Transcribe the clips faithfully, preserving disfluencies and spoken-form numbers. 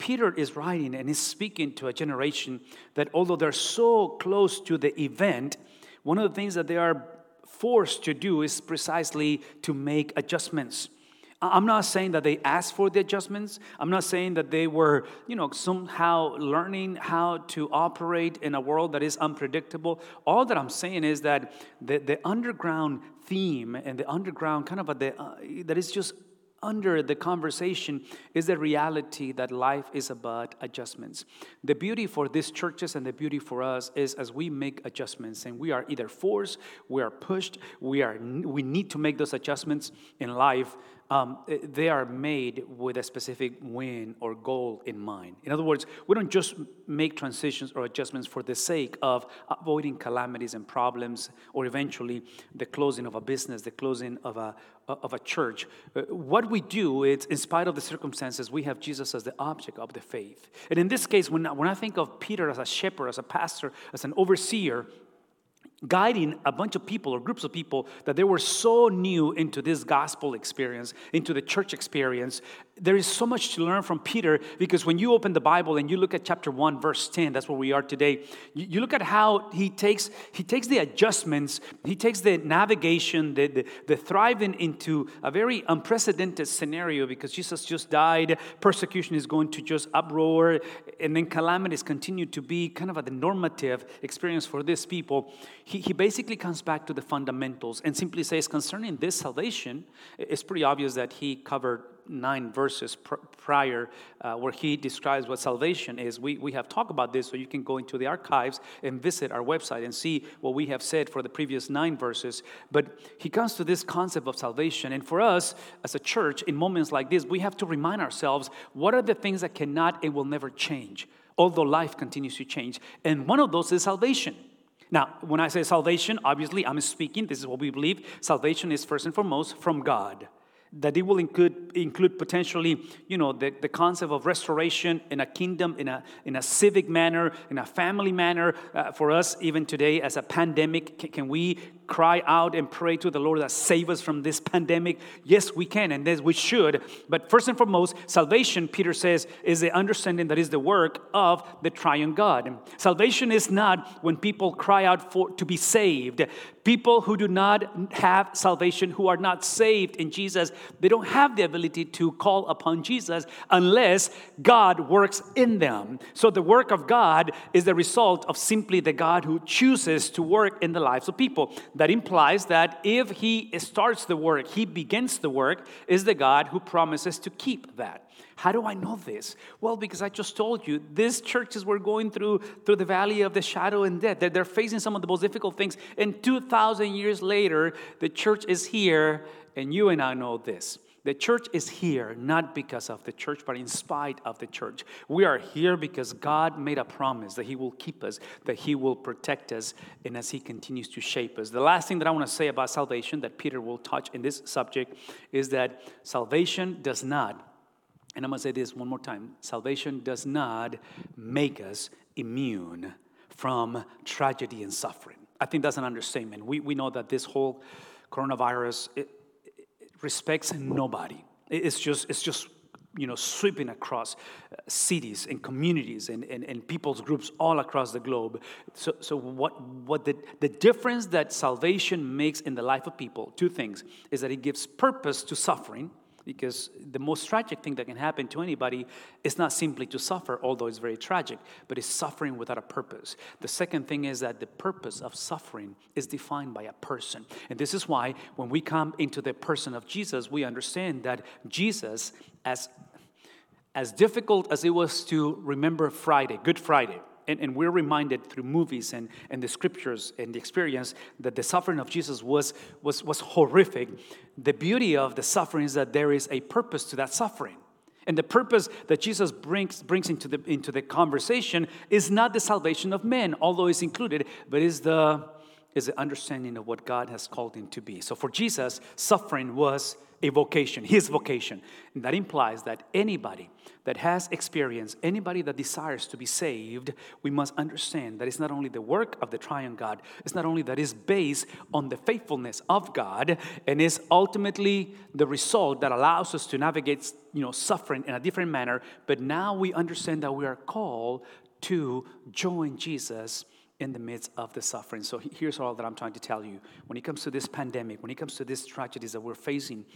Peter is writing and he's speaking to a generation that although they're so close to the event, one of the things that they are forced to do is precisely to make adjustments. I'm not saying that they asked for the adjustments. I'm not saying that they were, you know, somehow learning how to operate in a world that is unpredictable. All that I'm saying is that the, the underground theme and the underground kind of a, the, uh, that is just under the conversation is the reality that life is about adjustments. The beauty for these churches and the beauty for us is as we make adjustments, and we are either forced, we are pushed, we are we need to make those adjustments in life. Um, they are made with a specific win or goal in mind. In other words, we don't just make transitions or adjustments for the sake of avoiding calamities and problems, or eventually the closing of a business, the closing of a of a church. Uh, what we do is, in spite of the circumstances, we have Jesus as the object of the faith. And in this case, when I, when I think of Peter as a shepherd, as a pastor, as an overseer, guiding a bunch of people or groups of people that they were so new into this gospel experience, into the church experience. There is so much to learn from Peter, because when you open the Bible and you look at chapter one, verse ten, that's where we are today, you, you look at how he takes he takes the adjustments, he takes the navigation, the, the, the thriving into a very unprecedented scenario, because Jesus just died, persecution is going to just uproar, and then calamities continue to be kind of a the normative experience for these people. He, he basically comes back to the fundamentals and simply says, concerning this salvation, it's pretty obvious that he covered nine verses pr- prior uh, where he describes what salvation is. We we have talked about this, so you can go into the archives and visit our website and see what we have said for the previous nine verses. But he comes to this concept of salvation. And for us as a church, in moments like this, we have to remind ourselves, what are the things that cannot and will never change, although life continues to change? And one of those is salvation. Now, when I say salvation, obviously I'm speaking, this is what we believe, salvation is first and foremost from God. That it will include include potentially, you know, the, the concept of restoration in a kingdom, in a in a civic manner, in a family manner. Uh, for us, even today, as a pandemic, can, can we cry out and pray to the Lord that save us from this pandemic? Yes, we can, and yes, we should. But first and foremost, salvation, Peter says, is the understanding that is the work of the triune God. And salvation is not when people cry out for to be saved. People who do not have salvation, who are not saved in Jesus, they don't have the ability to call upon Jesus unless God works in them. So the work of God is the result of simply the God who chooses to work in the lives of people. That implies that if he starts the work, he begins the work, is the God who promises to keep that. How do I know this? Well, because I just told you, these churches were going through, through the valley of the shadow and death. They're, they're facing some of the most difficult things. And two thousand years later, the church is here, and you and I know this. The church is here not because of the church, but in spite of the church. We are here because God made a promise that he will keep us, that he will protect us, and as he continues to shape us. The last thing that I want to say about salvation that Peter will touch in this subject is that salvation does not, and I'm going to say this one more time, salvation does not make us immune from tragedy and suffering. I think that's an understatement. We we know that this whole coronavirus, it, respects nobody. It's just, it's just, you know, sweeping across cities and communities and, and, and people's groups all across the globe. So, so what, what the, the difference that salvation makes in the life of people, two things, is that it gives purpose to suffering, because the most tragic thing that can happen to anybody is not simply to suffer, although it's very tragic, but it's suffering without a purpose. The second thing is that the purpose of suffering is defined by a person. And this is why when we come into the person of Jesus, we understand that Jesus, as, as difficult as it was to remember Friday, Good Friday, And, and we're reminded through movies and, and the scriptures and the experience that the suffering of Jesus was, was, was horrific. The beauty of the suffering is that there is a purpose to that suffering. And the purpose that Jesus brings, brings into, the, into the conversation is not the salvation of men, although it's included, but is the, is the understanding of what God has called him to be. So for Jesus, suffering was a vocation, his vocation. And that implies that anybody that has experience, anybody that desires to be saved, we must understand that it's not only the work of the triune God, it's not only that it's based on the faithfulness of God, and is ultimately the result that allows us to navigate, you know, suffering in a different manner, but now we understand that we are called to join Jesus in the midst of the suffering. So here's all that I'm trying to tell you. When it comes to this pandemic, when it comes to these tragedies that we're facing,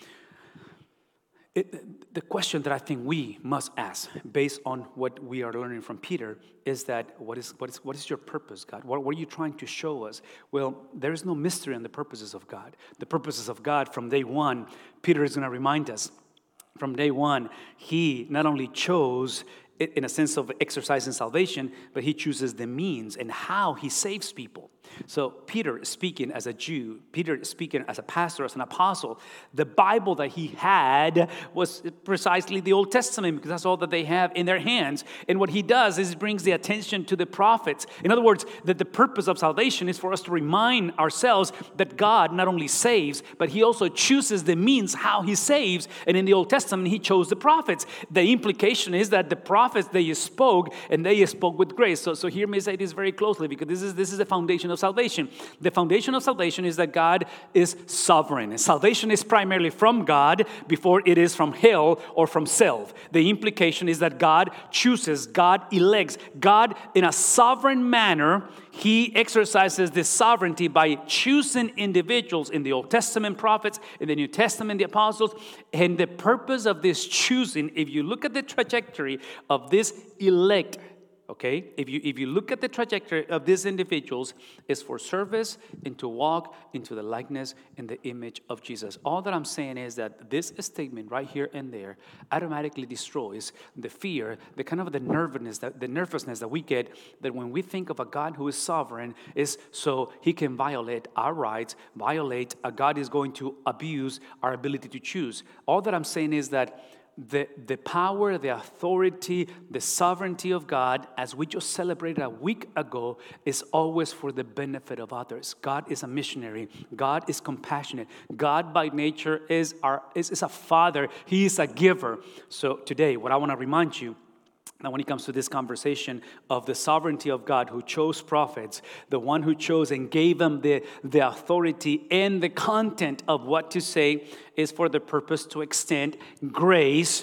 It, the question that I think we must ask, based on what we are learning from Peter, is that what is what is what is your purpose, God? What, what are you trying to show us? Well, there is no mystery in the purposes of God. The purposes of God from day one, Peter is going to remind us. From day one, he not only chose, in a sense of exercising salvation, but he chooses the means and how he saves people. So Peter speaking as a Jew, Peter speaking as a pastor, as an apostle, the Bible that he had was precisely the Old Testament, because that's all that they have in their hands. And what he does is he brings the attention to the prophets. In other words, that the purpose of salvation is for us to remind ourselves that God not only saves, but he also chooses the means how he saves. And in the Old Testament, he chose the prophets. The implication is that the prophets, they spoke, and they spoke with grace. So, so hear me say this very closely, because this is this is the foundation of salvation. The foundation of salvation is that God is sovereign. And salvation is primarily from God before it is from hell or from self. The implication is that God chooses, God elects. God, in a sovereign manner, he exercises this sovereignty by choosing individuals in the Old Testament prophets, in the New Testament the apostles. And the purpose of this choosing, if you look at the trajectory of this elect, okay, if you if you look at the trajectory of these individuals, is for service and to walk into the likeness and the image of Jesus. All that I'm saying is that this statement right here and there automatically destroys the fear, the kind of the nervousness that the nervousness that we get, that when we think of a God who is sovereign, is so he can violate our rights, violate a God is going to abuse our ability to choose. All that I'm saying is that The, the power, the authority, the sovereignty of God, as we just celebrated a week ago, is always for the benefit of others. God is a missionary. God is compassionate. God by nature is, our, is, is a father. He is a giver. So today, what I want to remind you, now, when it comes to this conversation of the sovereignty of God who chose prophets, the one who chose and gave them the, the authority and the content of what to say, is for the purpose to extend grace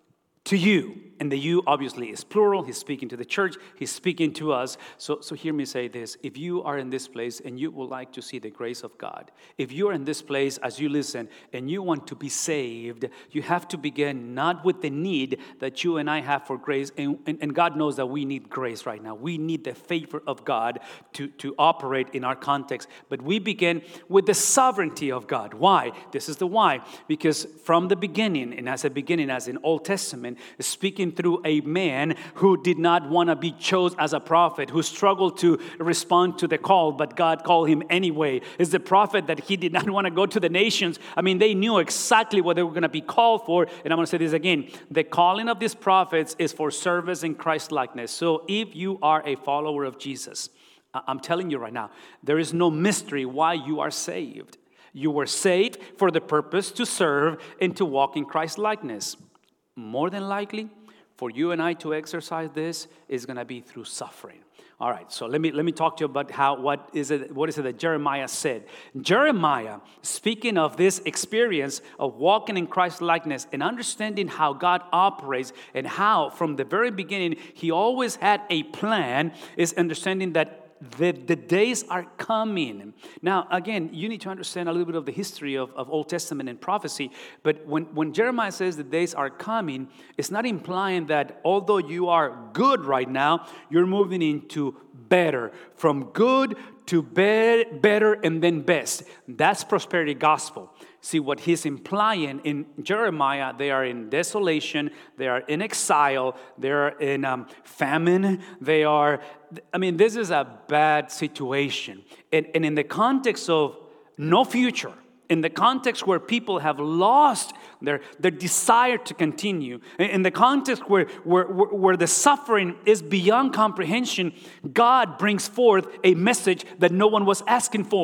to you. And the you obviously is plural. He's speaking to the church. He's speaking to us. So, so hear me say this. If you are in this place and you would like to see the grace of God, if you are in this place as you listen and you want to be saved, you have to begin not with the need that you and I have for grace. And, and, and God knows that we need grace right now. We need the favor of God to, to operate in our context. But we begin with the sovereignty of God. Why? This is the why. Because from the beginning, and as a beginning, as in Old Testament, speaking through a man who did not want to be chosen as a prophet, who struggled to respond to the call, but God called him anyway. Is the prophet that he did not want to go to the nations. I mean, they knew exactly what they were going to be called for. And I'm going to say this again. The calling of these prophets is for service in Christ likeness. So if you are a follower of Jesus, I'm telling you right now, there is no mystery why you are saved. You were saved for the purpose to serve and to walk in Christ likeness. More than likely, for you and I to exercise this is going to be through suffering. All right, so let me let me talk to you about how what is it what is it that Jeremiah said. Jeremiah, speaking of this experience of walking in Christ likeness and understanding how God operates and how from the very beginning he always had a plan, is understanding that The, the days are coming. Now, again, you need to understand a little bit of the history of, of Old Testament and prophecy. But when, when Jeremiah says the days are coming, it's not implying that although you are good right now, you're moving into better. From good to be- better and then best. That's prosperity gospel. See, what he's implying in Jeremiah, they are in desolation, they are in exile, they are in um, famine, they are, I mean, this is a bad situation. And, and in the context of no future, in the context where people have lost their, their desire to continue, in the context where, where, where the suffering is beyond comprehension, God brings forth a message that no one was asking for.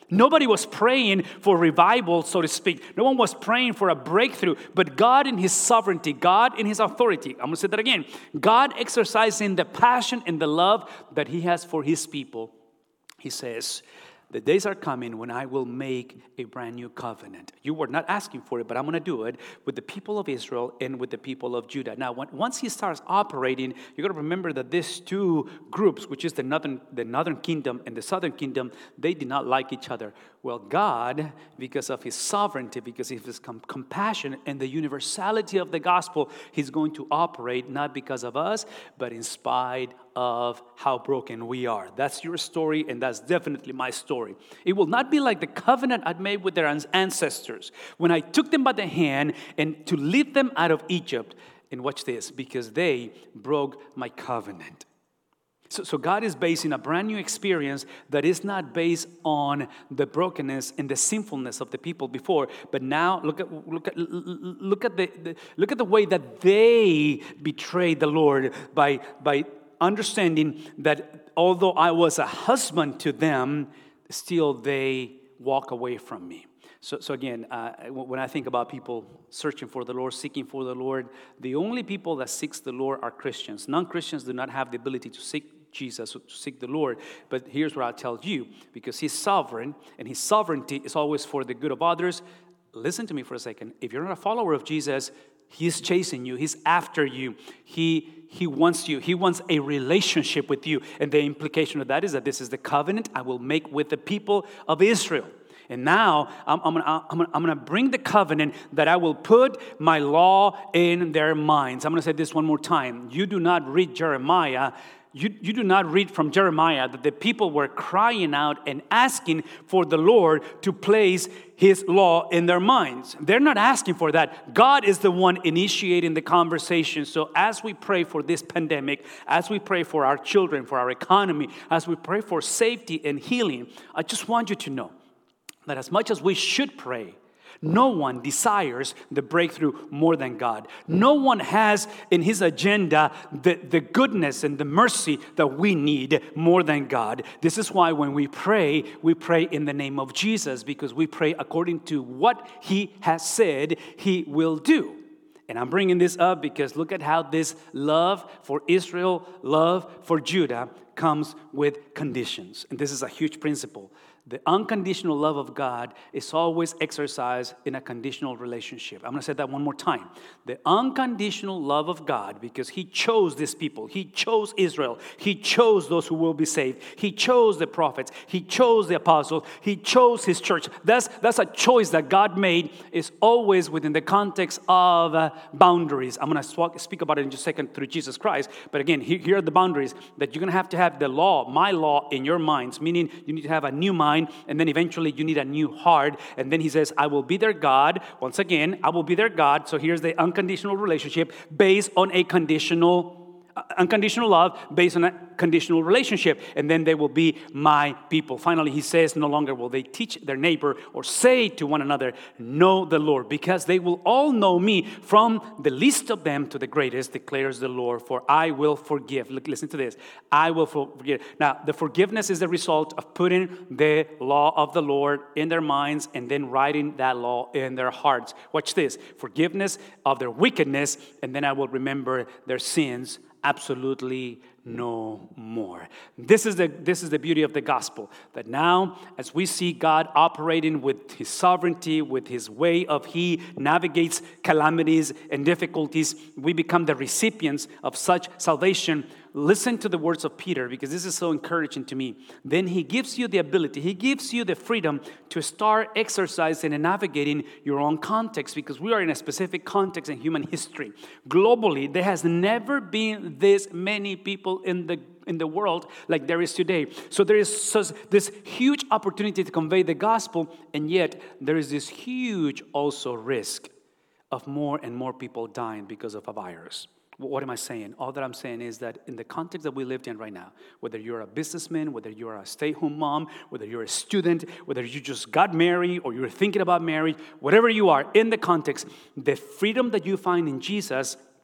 Nobody was praying for revival, so to speak. No one was praying for a breakthrough. But God in His sovereignty, God in His authority, I'm going to say that again. God exercising the passion and the love that He has for His people. He says, the days are coming when I will make a brand new covenant. You were not asking for it, but I'm going to do it with the people of Israel and with the people of Judah. Now, when, once He starts operating, you got to remember that these two groups, which is the northern, the northern kingdom and the southern kingdom, they did not like each other. Well, God, because of His sovereignty, because of His com- compassion and the universality of the gospel, He's going to operate not because of us, but in spite of how broken we are. That's your story, and that's definitely my story. It will not be like the covenant I'd made with their ancestors when I took them by the hand and to lead them out of Egypt. And watch this, because they broke my covenant. So, so God is basing a brand new experience that is not based on the brokenness and the sinfulness of the people before, but now look at look at look at the, the look at the way that they betrayed the Lord by by understanding that although I was a husband to them, still they walk away from me. So, so again, uh, when I think about people searching for the Lord, seeking for the Lord, the only people that seeks the Lord are Christians. Non-Christians do not have the ability to seek Jesus, to seek the Lord. But here's what I'll tell you, because He's sovereign, and His sovereignty is always for the good of others. Listen to me for a second. If you're not a follower of Jesus, He's chasing you. He's after you. He He wants you. He wants a relationship with you. And the implication of that is that this is the covenant I will make with the people of Israel. And now I'm, I'm gonna, I'm gonna, I'm gonna bring the covenant that I will put my law in their minds. I'm gonna say this one more time. You do not read Jeremiah. You, you do not read from Jeremiah that the people were crying out and asking for the Lord to place His law in their minds. They're not asking for that. God is the one initiating the conversation. So as we pray for this pandemic, as we pray for our children, for our economy, as we pray for safety and healing, I just want you to know that as much as we should pray, no one desires the breakthrough more than God. No one has in his agenda the, the goodness and the mercy that we need more than God. This is why when we pray, we pray in the name of Jesus, because we pray according to what He has said He will do. And I'm bringing this up because look at how this love for Israel, love for Judah comes with conditions. And this is a huge principle. The unconditional love of God is always exercised in a conditional relationship. I'm going to say that one more time. The unconditional love of God, because He chose this people. He chose Israel. He chose those who will be saved. He chose the prophets. He chose the apostles. He chose His church. That's, that's a choice that God made. Is always within the context of uh, boundaries. I'm going to speak about it in just a second through Jesus Christ. But again, here, here are the boundaries that you're going to have to have the law, my law, in your minds, meaning you need to have a new mind. And then eventually you need a new heart. And then He says, I will be their God. Once again, I will be their God. So here's the unconditional relationship based on a conditional unconditional love based on a conditional relationship. And then they will be my people. Finally, He says, no longer will they teach their neighbor or say to one another, know the Lord, because they will all know me from the least of them to the greatest, declares the Lord, for I will forgive. Look, listen to this. I will forgive. Now, the forgiveness is the result of putting the law of the Lord in their minds and then writing that law in their hearts. Watch this. Forgiveness of their wickedness, and then I will remember their sins absolutely no more. This is the this is the beauty of the gospel, that now as we see God operating with His sovereignty, with His way of He navigates calamities and difficulties, we become the recipients of such salvation. Listen to the words of Peter, because this is so encouraging to me. Then He gives you the ability, He gives you the freedom to start exercising and navigating your own context, because we are in a specific context in human history. Globally, there has never been this many people in the in the world like there is today. So there is such, this huge opportunity to convey the gospel, and yet there is this huge also risk of more and more people dying because of a virus. What am I saying? All that I'm saying is that in the context that we lived in right now, whether you're a businessman, whether you're a stay-at-home mom, whether you're a student, whether you just got married or you're thinking about marriage, whatever you are, in the context, the freedom that you find in Jesus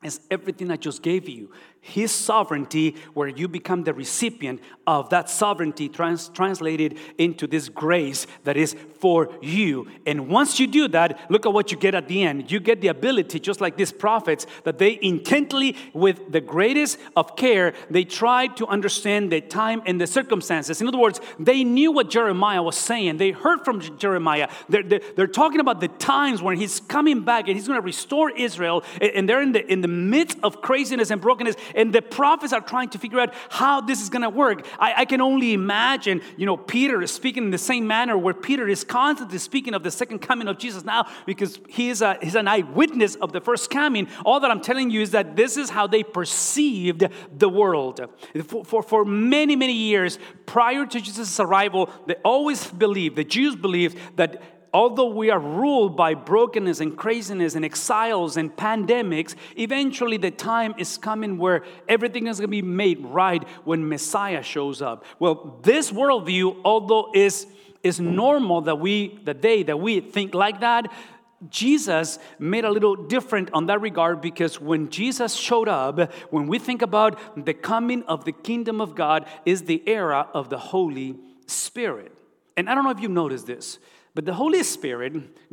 is everything I just gave you. His sovereignty, where you become the recipient of that sovereignty, trans- translated into this grace that is for you. And once you do that, look at what you get at the end. You get the ability, just like these prophets, that they intently, with the greatest of care, they tried to understand the time and the circumstances. In other words, they knew what Jeremiah was saying. They heard from Jeremiah. They're, they're, they're talking about the times when he's coming back and he's going to restore Israel. And they're in the, in the midst of craziness and brokenness. And the prophets are trying to figure out how this is going to work. I, I can only imagine, you know, Peter is speaking in the same manner where Peter is constantly speaking of the second coming of Jesus now because he is a, he's an eyewitness of the first coming. All that I'm telling you is that this is how they perceived the world. For, for, for many, many years prior to Jesus' arrival, they always believed, the Jews believed that although we are ruled by brokenness and craziness and exiles and pandemics, eventually the time is coming where everything is going to be made right when Messiah shows up. Well, this worldview, although is is normal that we, the day that we think like that, Jesus made a little different on that regard because when Jesus showed up, when we think about the coming of the kingdom of God, is the era of the Holy Spirit. And I don't know if you noticed this, but the Holy Spirit,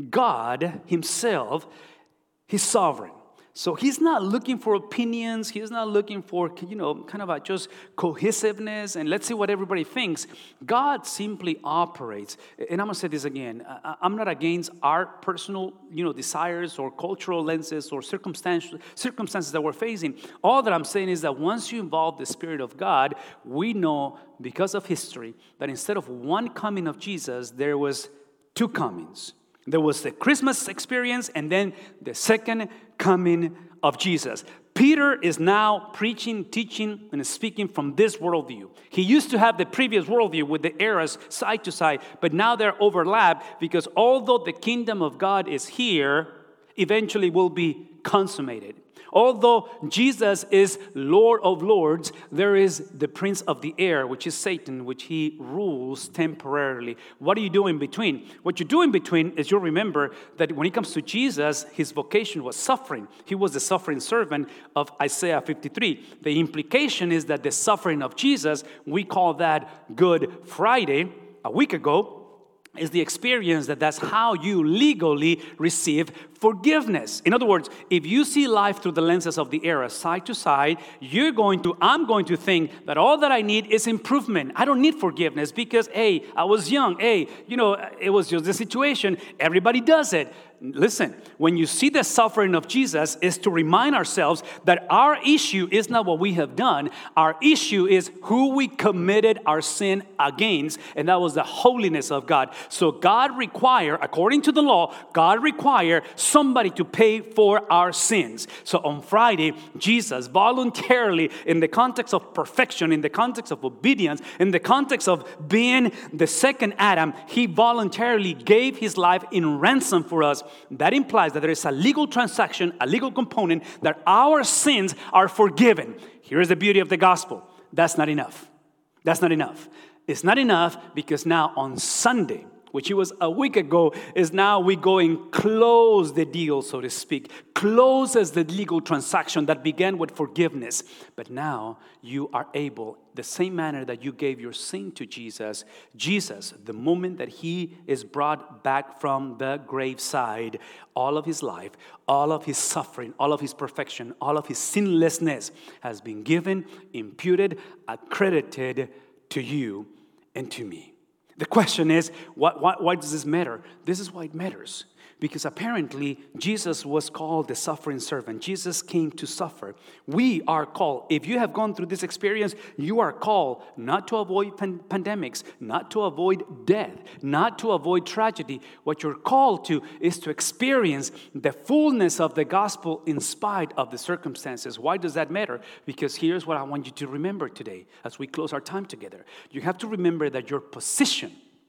God himself, he's sovereign. So he's not looking for opinions. He's not looking for, you know, kind of a just cohesiveness and let's see what everybody thinks. God simply operates. And I'm going to say this again. I'm not against our personal, you know, desires or cultural lenses or circumstances, circumstances that we're facing. All that I'm saying is that once you involve the Spirit of God, we know because of history that instead of one coming of Jesus, there was two comings. There was the Christmas experience and then the second coming of Jesus. Peter is now preaching, teaching, and speaking from this worldview. He used to have the previous worldview with the eras side to side, but now they're overlapped because although the kingdom of God is here, eventually will be consummated. Although Jesus is Lord of Lords, there is the prince of the air, which is Satan, which he rules temporarily. What do you do in between? What you do in between is you'll remember that when it comes to Jesus, his vocation was suffering. He was the suffering servant of Isaiah fifty-three. The implication is that the suffering of Jesus, we call that Good Friday, a week ago, is the experience that that's how you legally receive forgiveness. In other words, if you see life through the lenses of the era, side to side, you're going to, I'm going to think that all that I need is improvement. I don't need forgiveness because, hey, I was young. Hey, you know, it was just the situation. Everybody does it. Listen, when you see the suffering of Jesus is to remind ourselves that our issue is not what we have done. Our issue is who we committed our sin against, and that was the holiness of God. So God require, according to the law, God require somebody to pay for our sins. So on Friday, Jesus voluntarily, in the context of perfection, in the context of obedience, in the context of being the second Adam, he voluntarily gave his life in ransom for us. That implies that there is a legal transaction, a legal component, that our sins are forgiven. Here is the beauty of the gospel. That's not enough. That's not enough. It's not enough because now on Sunday, which it was a week ago, is now we go and close the deal, so to speak. Closes the legal transaction that began with forgiveness. But now you are able, the same manner that you gave your sin to Jesus, Jesus, the moment that he is brought back from the graveside, all of his life, all of his suffering, all of his perfection, all of his sinlessness has been given, imputed, accredited to you and to me. The question is, why, why, why does this matter? This is why it matters. Because apparently, Jesus was called the suffering servant. Jesus came to suffer. We are called. If you have gone through this experience, you are called not to avoid pan- pandemics, not to avoid death, not to avoid tragedy. What you're called to is to experience the fullness of the gospel in spite of the circumstances. Why does that matter? Because here's what I want you to remember today as we close our time together. You have to remember that your position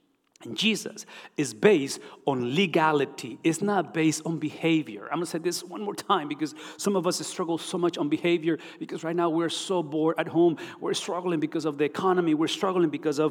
in Jesus is based on legality. It's not based on behavior. I'm going to say this one more time because some of us struggle so much on behavior because right now we're so bored at home. We're struggling because of the economy. We're struggling because of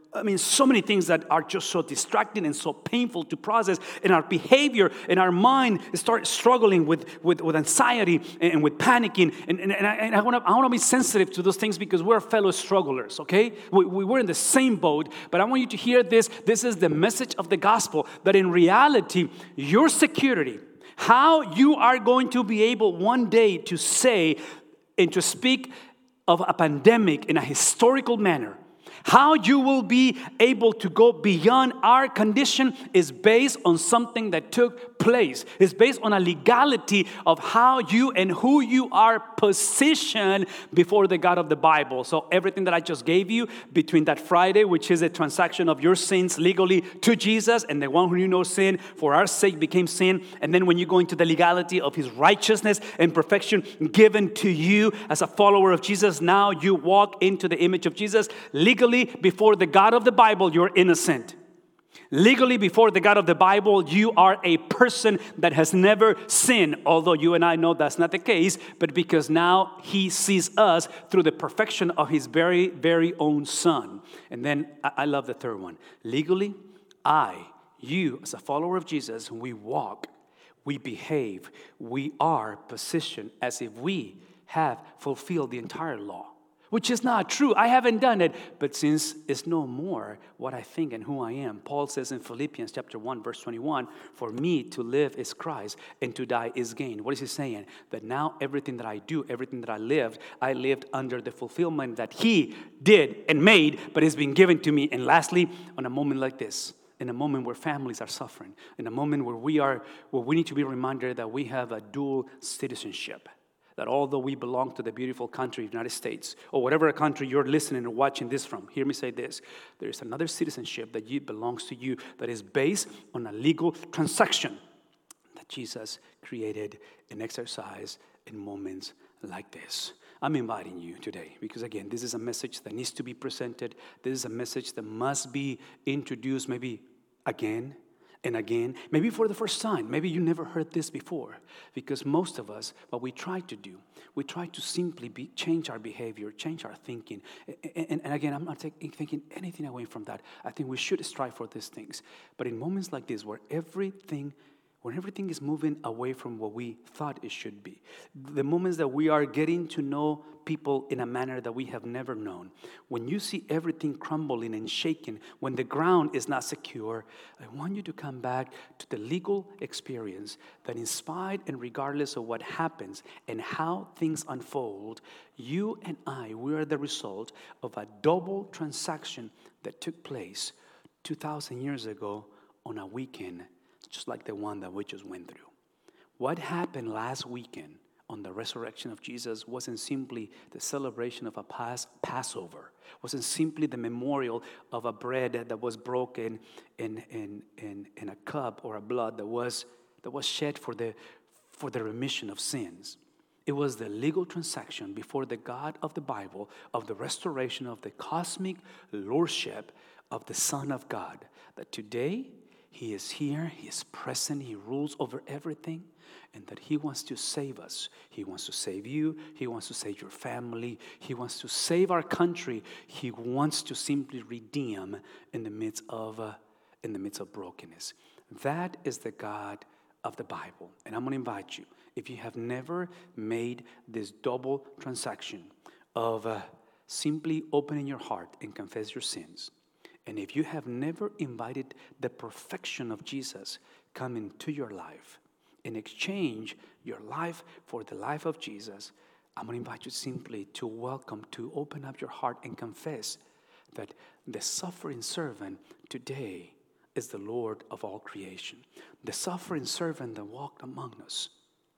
I mean, so many things that are just so distracting and so painful to process. And our behavior and our mind start struggling with, with, with anxiety and with panicking. And, and, and I, and I want to I wanna be sensitive to those things because we're fellow strugglers, okay? We, we were in the same boat, but I want you to hear this. This is the message of the gospel, that in reality, your security, how you are going to be able one day to say and to speak of a pandemic in a historical manner, how you will be able to go beyond our condition is based on something that took place. It's based on a legality of how you and who you are positioned before the God of the Bible. So everything that I just gave you between that Friday, which is a transaction of your sins legally to Jesus, and the one who knew no sin for our sake became sin. And then when you go into the legality of his righteousness and perfection given to you as a follower of Jesus, now you walk into the image of Jesus. Legally, before the God of the Bible, you're innocent. Legally, before the God of the Bible, you are a person that has never sinned. Although you and I know that's not the case, but because now he sees us through the perfection of his very, very own Son. And then I, I love the third one. Legally, I, you, as a follower of Jesus, we walk, we behave, we are positioned as if we have fulfilled the entire law. Which is not true. I haven't done it. But since it's no more what I think and who I am, Paul says in Philippians chapter one, verse twenty-one, for me to live is Christ and to die is gain. What is he saying? That now everything that I do, everything that I lived, I lived under the fulfillment that he did and made, but it's been given to me. And lastly, on a moment like this, in a moment where families are suffering, in a moment where we are, where we need to be reminded that we have a dual citizenship. That although we belong to the beautiful country of the United States, or whatever country you're listening or watching this from, hear me say this. There is another citizenship that you, belongs to you that is based on a legal transaction that Jesus created and exercised in moments like this. I'm inviting you today because, again, this is a message that needs to be presented. This is a message that must be introduced maybe again and again, maybe for the first time. Maybe you never heard this before. Because most of us, what we try to do, we try to simply be, change our behavior, change our thinking. And, and, and again, I'm not taking, thinking anything away from that. I think we should strive for these things. But in moments like this, where everything when everything is moving away from what we thought it should be, the moments that we are getting to know people in a manner that we have never known, when you see everything crumbling and shaking, when the ground is not secure, I want you to come back to the legal experience that in spite and regardless of what happens and how things unfold, you and I, we are the result of a double transaction that took place two thousand years ago on a weekend just like the one that we just went through. What happened last weekend on the resurrection of Jesus wasn't simply the celebration of a Pas- Passover, wasn't simply the memorial of a bread that was broken in, in, in, in a cup or a blood that was, that was shed for the, for the remission of sins. It was the legal transaction before the God of the Bible of the restoration of the cosmic lordship of the Son of God, that today He is here, He is present, He rules over everything, and that He wants to save us. He wants to save you, He wants to save your family, He wants to save our country, He wants to simply redeem in the midst of, uh, in the midst of brokenness. That is the God of the Bible. And I'm going to invite you, if you have never made this double transaction of uh, simply opening your heart and confess your sins, and if you have never invited the perfection of Jesus come into your life, in exchange your life for the life of Jesus, I'm going to invite you simply to welcome, to open up your heart and confess that the suffering servant today is the Lord of all creation. The suffering servant that walked among us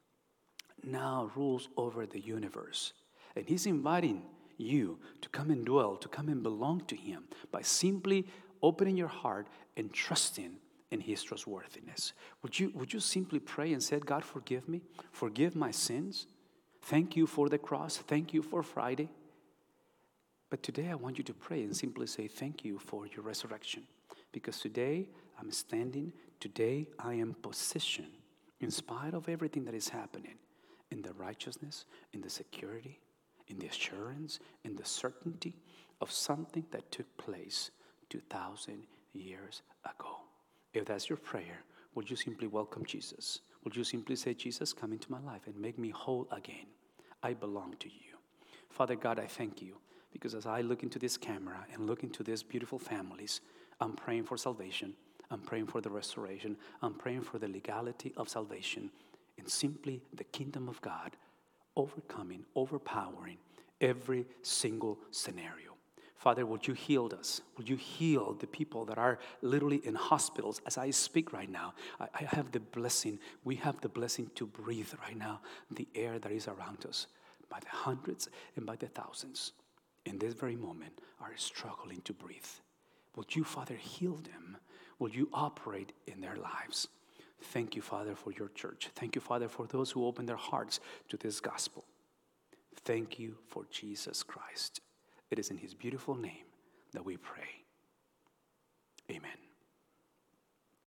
now rules over the universe. And He's inviting you to come and dwell, to come and belong to Him by simply opening your heart and trusting in His trustworthiness. Would you, would you simply pray and say, God, forgive me, forgive my sins. Thank you for the cross. Thank you for Friday. But today I want you to pray and simply say, thank you for your resurrection. Because today I'm standing, today I am positioned in spite of everything that is happening, in the righteousness, in the security, in the assurance, in the certainty of something that took place two thousand years ago. If that's your prayer, would you simply welcome Jesus? Would you simply say, Jesus, come into my life and make me whole again? I belong to you. Father God, I thank you because as I look into this camera and look into these beautiful families, I'm praying for salvation. I'm praying for the restoration. I'm praying for the legality of salvation and simply the kingdom of God overcoming, overpowering every single scenario. Father, would you heal us? Would you heal the people that are literally in hospitals? As I speak right now, I, I have the blessing, we have the blessing to breathe right now, the air that is around us by the hundreds and by the thousands. In this very moment, are struggling to breathe. Would you, Father, heal them? Would you operate in their lives? Thank you, Father, for your church. Thank you, Father, for those who open their hearts to this gospel. Thank you for Jesus Christ. It is in his beautiful name that we pray.